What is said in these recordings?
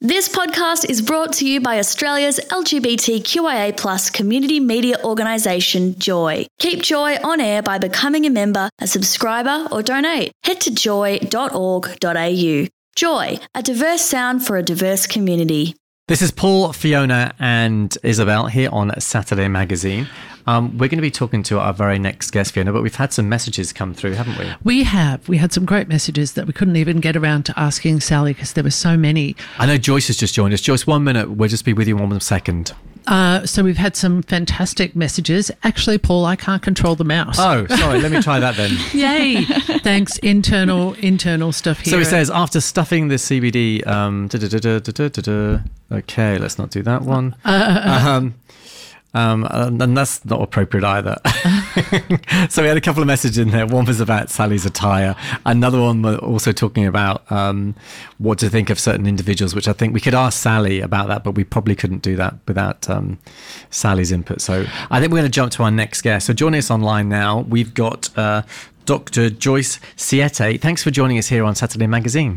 This podcast is brought to you by Australia's LGBTQIA+ community media organisation, Joy. Keep Joy on air by becoming a member, a subscriber or donate. Head to joy.org.au. Joy, a diverse sound for a diverse community. This is Paul, Fiona and Isabel here on Saturday Magazine. We're going to be talking to our very next guest, Fiona, but we've had some messages come through, haven't we? We have. We had some great messages that we couldn't even get around to asking Sally because there were so many. I know Joyce has just joined us. Joyce, 1 minute. We'll just be with you in 1 second. So we've had some fantastic messages. Actually, Paul, I can't control the mouse. Oh, sorry. Let me try that then. Yay. Thanks. Internal stuff here. So it says, after stuffing the CBD... Okay, let's not do that one. And that's not appropriate either. So we had a couple of messages in there. One was about Sally's attire. Another one was also talking about what to think of certain individuals, which I think we could ask Sally about that, but we probably couldn't do that without Sally's input. So I think we're going to jump to our next guest. So joining us online now, we've got Dr. Joyce Siete. Thanks for joining us here on Saturday Magazine.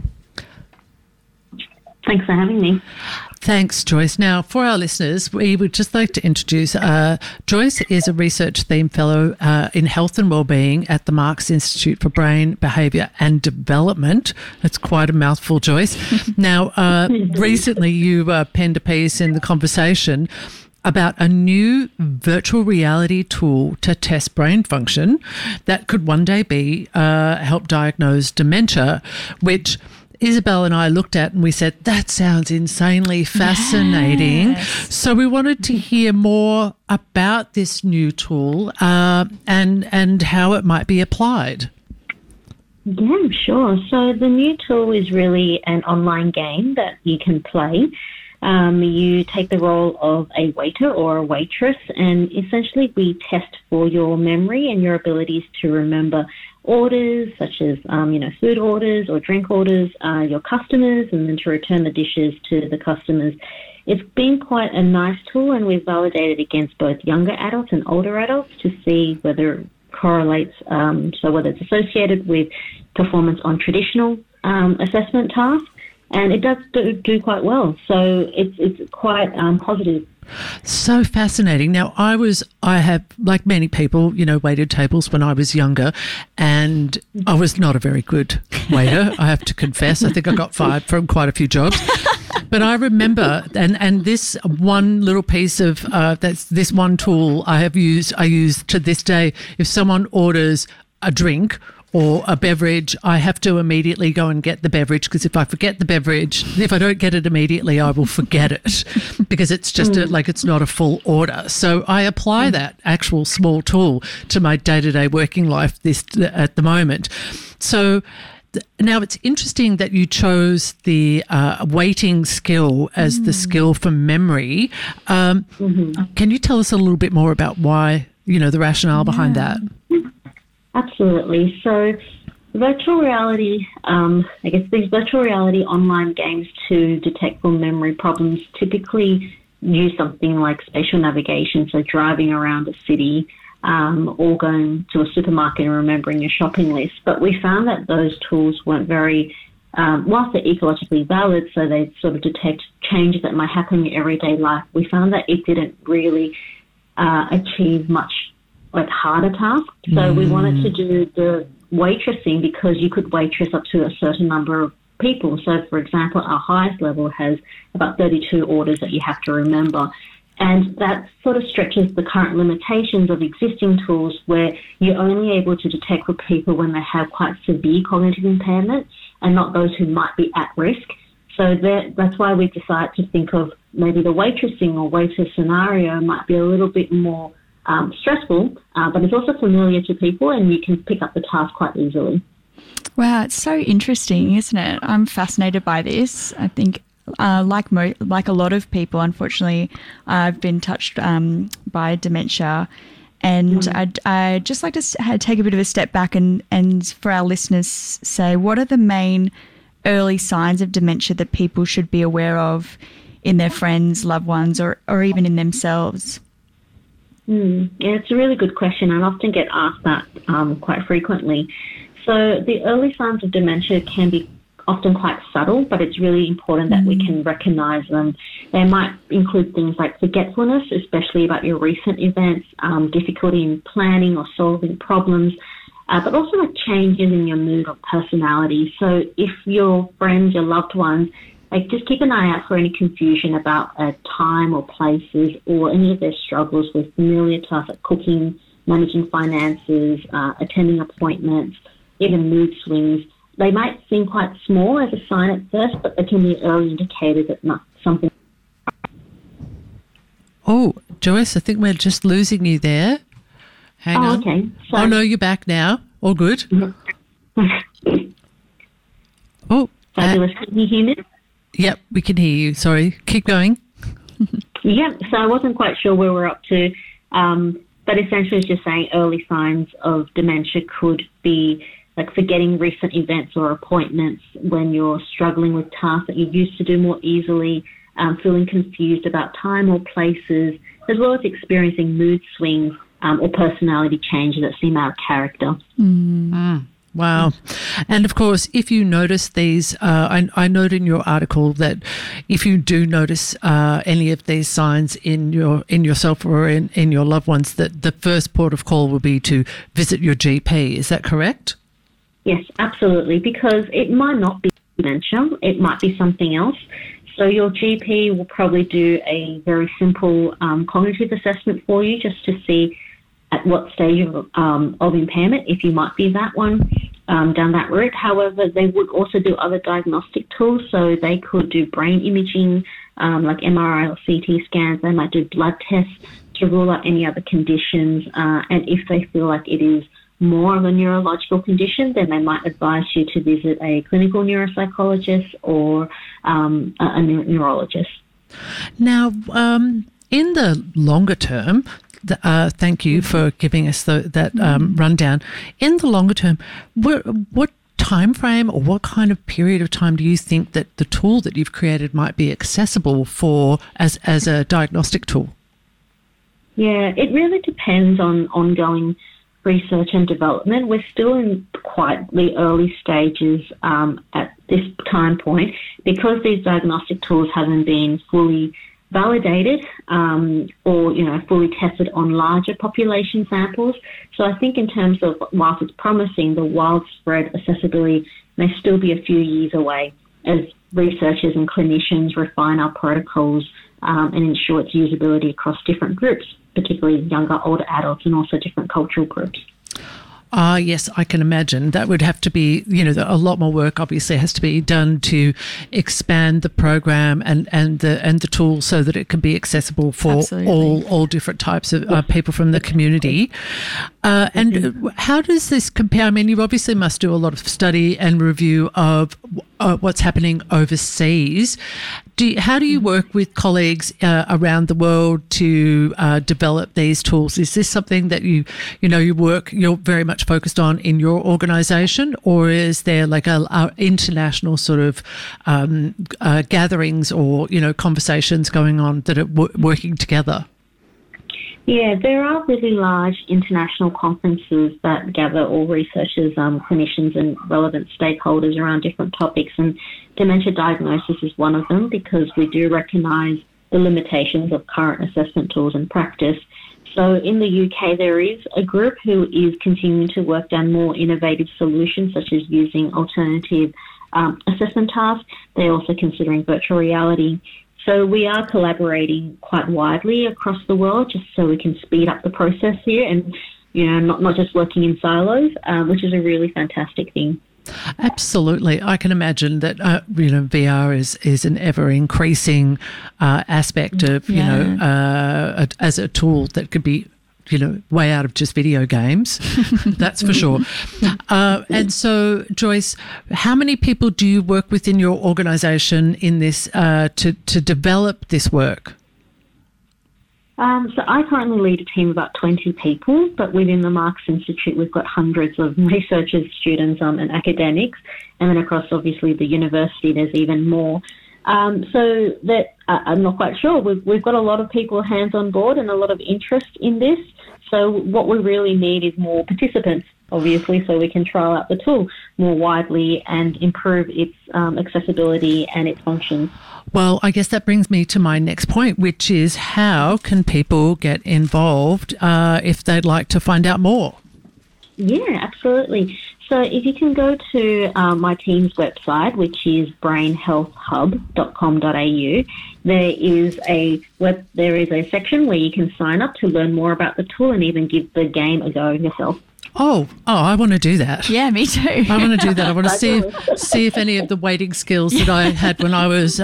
Thanks for having me. Thanks, Joyce. Now, for our listeners, we would just like to introduce Joyce is a research theme fellow in health and wellbeing at the Marks Institute for Brain, Behaviour and Development. That's quite a mouthful, Joyce. Now, recently you penned a piece in The Conversation about a new virtual reality tool to test brain function that could one day be help diagnose dementia, which Isabel and I looked at and we said, that sounds insanely fascinating. Yes. So we wanted to hear more about this new tool and how it might be applied. Yeah, sure. So the new tool is really an online game that you can play. You take the role of a waiter or a waitress, and essentially we test for your memory and your abilities to remember orders such as, food orders or drink orders, your customers, and then to return the dishes to the customers. It's been quite a nice tool, and we've validated against both younger adults and older adults to see whether it correlates, so whether it's associated with performance on traditional assessment tasks. And it does do quite well. So it's quite positive. So fascinating. Now, I have, like many people, waited tables when I was younger, and I was not a very good waiter, I have to confess. I think I got fired from quite a few jobs. But I remember, and this one little piece of, this one tool I use to this day. If someone orders a drink or a beverage, I have to immediately go and get the beverage, because if I forget the beverage, if I don't get it immediately, I will forget it because it's just it's not a full order. So I apply that actual small tool to my day-to-day working life at the moment. So now it's interesting that you chose the waiting skill as the skill for memory. Can you tell us a little bit more about why, the rationale behind that? Absolutely. So virtual reality, these virtual reality online games to detect for memory problems typically use something like spatial navigation, so driving around a city or going to a supermarket and remembering a shopping list. But we found that those tools weren't very, whilst they're ecologically valid, so they sort of detect changes that might happen in your everyday life, we found that it didn't really achieve much harder tasks. So we wanted to do the waitressing because you could waitress up to a certain number of people. So, for example, our highest level has about 32 orders that you have to remember. And that sort of stretches the current limitations of existing tools where you're only able to detect with people when they have quite severe cognitive impairment and not those who might be at risk. So that's why we decided to think of maybe the waitressing or waiter scenario might be a little bit more stressful, but it's also familiar to people and you can pick up the task quite easily. Wow, it's so interesting, isn't it? I'm fascinated by this. I think like a lot of people, unfortunately, I've been touched by dementia, and I'd just like to take a bit of a step back and for our listeners say, what are the main early signs of dementia that people should be aware of in their friends, loved ones, or even in themselves? Yeah, it's a really good question. I often get asked that quite frequently. So the early signs of dementia can be often quite subtle, but it's really important that we can recognise them. They might include things like forgetfulness, especially about your recent events, difficulty in planning or solving problems, but also like changes in your mood or personality. So if your friends, your loved ones, like just keep an eye out for any confusion about time or places or any of their struggles with familiar tasks like cooking, managing finances, attending appointments, even mood swings. They might seem quite small as a sign at first, but they can be early indicators that something. Oh, Joyce, I think we're just losing you there. Hang on. Okay. So, oh, no, you're back now. All good. Oh. Fabulous. Can you hear me? Yep, we can hear you. Sorry. Keep going. Yeah, so I wasn't quite sure where we're up to, but essentially it's just saying early signs of dementia could be like forgetting recent events or appointments when you're struggling with tasks that you used to do more easily, feeling confused about time or places, as well as experiencing mood swings or personality changes that seem out of character. Wow. And of course, if you notice these, I note in your article that if you do notice any of these signs in yourself or in your loved ones, that the first port of call will be to visit your GP. Is that correct? Yes, absolutely, because it might not be dementia, it might be something else. So your GP will probably do a very simple cognitive assessment for you just to see at what stage of impairment, if you might be that one, down that route. However, they would also do other diagnostic tools, so they could do brain imaging, like MRI or CT scans. They might do blood tests to rule out any other conditions, and if they feel like it is more of a neurological condition, then they might advise you to visit a clinical neuropsychologist or a neurologist. Now, in the longer term, thank you for giving us that rundown. In the longer term, what time frame or what kind of period of time do you think that the tool that you've created might be accessible for as a diagnostic tool? Yeah, it really depends on ongoing research and development. We're still in quite the early stages at this time point because these diagnostic tools haven't been fully validated or fully tested on larger population samples. So I think in terms of whilst it's promising, the widespread accessibility may still be a few years away as researchers and clinicians refine our protocols and ensure its usability across different groups, particularly younger, older adults and also different cultural groups. Yes, I can imagine. That would have to be, a lot more work obviously has to be done to expand the program and the tool so that it can be accessible for all different types of people from the community. And how does this compare? I mean, you obviously must do a lot of study and review of what's happening overseas. How do you work with colleagues around the world to develop these tools? Is this something that you're very much focused on in your organisation, or is there like a international sort of gatherings or conversations going on that are working together? Yeah, there are really large international conferences that gather all researchers, clinicians and relevant stakeholders around different topics, and dementia diagnosis is one of them because we do recognise the limitations of current assessment tools and practice. So in the UK, there is a group who is continuing to work down more innovative solutions such as using alternative assessment tasks. They're also considering virtual reality. So we are collaborating quite widely across the world just so we can speed up the process here and, not just working in silos, which is a really fantastic thing. Absolutely. I can imagine that, VR is an ever increasing aspect of, as a tool that could be, way out of just video games. That's for sure. And so, Joyce, how many people do you work with in your organisation in this to develop this work? So I currently lead a team of about 20 people, but within the Marks Institute, we've got hundreds of researchers, students, and academics. And then across, obviously, the university, there's even more. So that I'm not quite sure. We've got a lot of people hands on board and a lot of interest in this. So what we really need is more participants obviously, so we can trial out the tool more widely and improve its accessibility and its functions. Well, I guess that brings me to my next point, which is how can people get involved if they'd like to find out more? Yeah, absolutely. So if you can go to my team's website, which is brainhealthhub.com.au, there is a section where you can sign up to learn more about the tool and even give the game a go yourself. Oh, I want to do that. Yeah, me too. I want to do that. I want to see if any of the waiting skills that I had when I was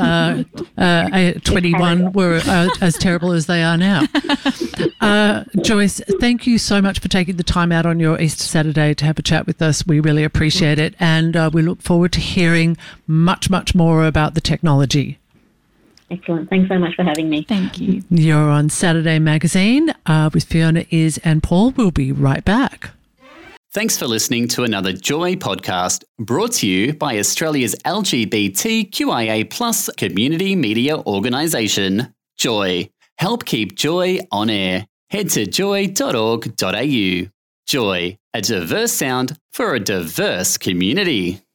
21 were as terrible as they are now. Joyce, thank you so much for taking the time out on your Easter Saturday to have a chat with us. We really appreciate it, and we look forward to hearing much, much more about the technology. Excellent. Thanks so much for having me. Thank you. You're on Saturday Magazine with Fiona, Iz and Paul. We'll be right back. Thanks for listening to another Joy podcast brought to you by Australia's LGBTQIA+ community media organisation, Joy. Help keep Joy on air. Head to joy.org.au. Joy, a diverse sound for a diverse community.